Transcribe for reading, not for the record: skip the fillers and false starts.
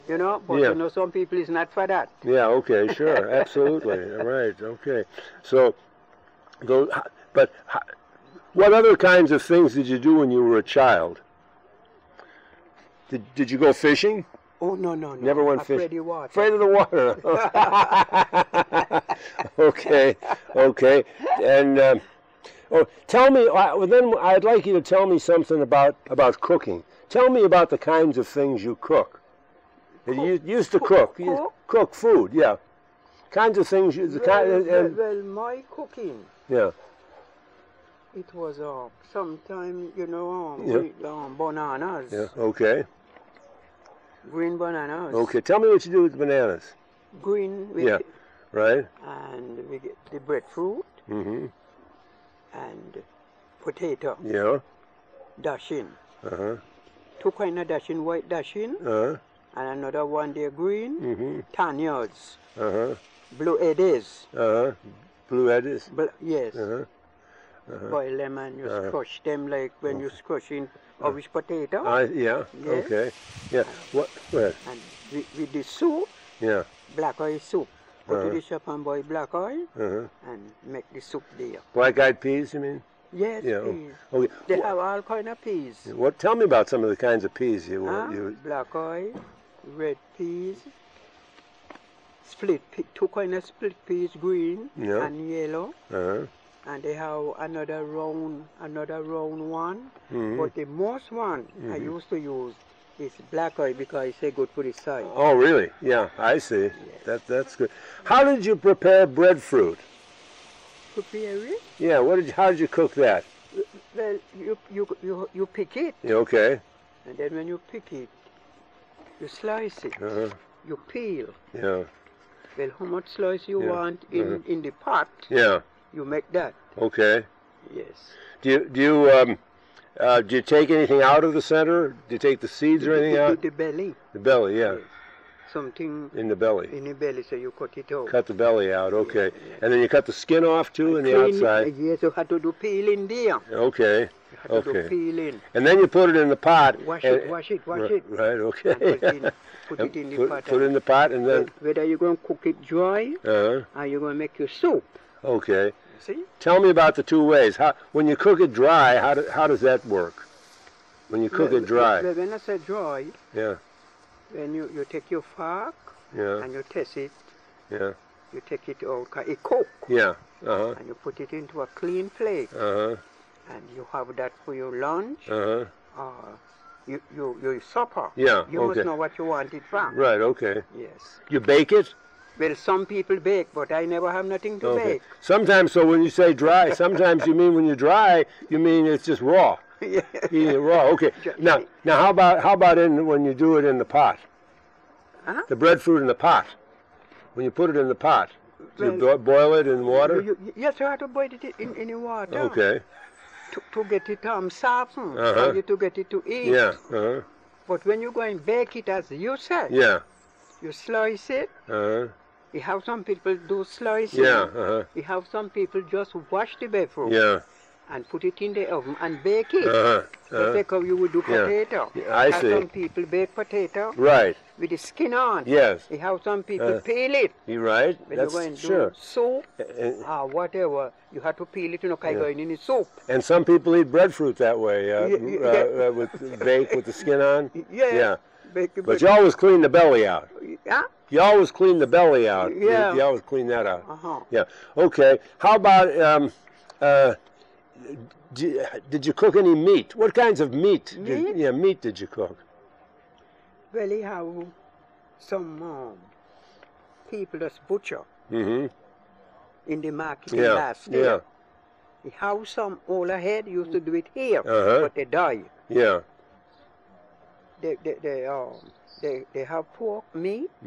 You know, but Yeah. you know, some people is not for that. Yeah, okay, sure, absolutely. Right, okay. So, those, but what other kinds of things did you do when you were a child? Did you go fishing? Oh, no, no, no. Never went fishing. Afraid of water. Afraid of the water. Okay, okay. And tell me, then I'd like you to tell me something about cooking. Tell me about the kinds of things you cook. You used to cook. Cook food, yeah. Kinds of things. Well, my cooking. Yeah. It was sometime, you know, Yeah. Bananas. Yeah. Okay. Green bananas. Okay. Tell me what you do with bananas. Green. Yeah. Right. And we get the breadfruit. Mm-hmm. And potato. Yeah. Dashing. Uh-huh. Two kind of dashing, white dashing. Uh-huh. And another one there green. Mm-hmm. Tanyards. Uh-huh. Blue eddies. Uh-huh. Blue eddies. Yes. Uh-huh. Uh-huh. Boil them and you crush them like when you crushing Irish potato. Yeah. Yes. Okay. Yeah. What? Go ahead. And with the soup, Yeah. black oil soup. Put to the shop and boil black oil Uh-huh. and make the soup there. Black-eyed peas, you mean? Yes, Yeah. peas. Okay. They have all kind of peas. What? Tell me about some of the kinds of peas you. Black oil, red peas, split pea, two kind of split peas, green and yellow. Uh-huh. And they have another round one. Mm-hmm. But the most one I used to use is black oil because it's good for the size. Oh, really? Yeah, I see. Yes. That's good. How did you prepare breadfruit? Prepare it? Yeah. How did you cook that? Well, you pick it. Yeah, okay. And then when you pick it, you slice it. Uh-huh. You peel. Yeah. Well, how much slice you want in the pot? Yeah. You make that. Okay. Yes. Do you take anything out of the center? Do you take the seeds or anything out? The belly. The belly, yeah. Yes. Something in the belly. In the belly, so you cut it out. Cut the belly out, okay. And then you cut the skin off too, in the outside. Yes, you have to do peeling there. Okay. You have to do peeling. And then you put it in the pot. Wash it. Right, okay. Put it in the pot. Put it in the pot and then. Whether you're going to cook it dry or you're going to make your soup. Okay. See? Tell me about the two ways. When you cook it dry, how does that work? When you cook it dry. When I say dry, yeah. When you take your fork and you test it. Yeah. You take it out, it cook. Yeah. Uh-huh. And you put it into a clean plate. Uh-huh. And you have that for your lunch. Uh-huh. Your supper. Yeah. You must know what you want it from. Right. Okay. Yes. You bake it? Well, some people bake, but I never have nothing to bake. Sometimes, so when you say dry, sometimes you mean when you're dry, you mean it's just raw. Yeah. Eating it raw. Okay. Now, how about when you do it in the pot? Huh? The breadfruit in the pot. When you put it in the pot, do you boil it in water? Yes, you have to boil it in the water. Okay. To get it softened, to get it to eat. Yeah. Uh-huh. But when you go and bake it, as you said, you slice it. Uh-huh. You have some people do slicing. Yeah. Uh-huh. You have some people just wash the breadfruit. Yeah. And put it in the oven and bake it. Just like how you would do potato. Yeah, I see. Some people bake potato. Right. With the skin on. Yes. You have some people peel it. You're right. When That's you go and sure. do soup whatever, you have to peel it, going in the soup. And some people eat breadfruit that way, bake with the skin on. Yeah. But you always clean the belly out. Yeah. You always clean the belly out. Yeah. You always clean that out. Uh-huh. Yeah. Okay. How about did you cook any meat? What kinds of meat? Meat did you cook? Well, you have some people that's butcher in the market last year. Yeah. You have some all ahead used to do it here, but they die. Yeah. They have pork meat.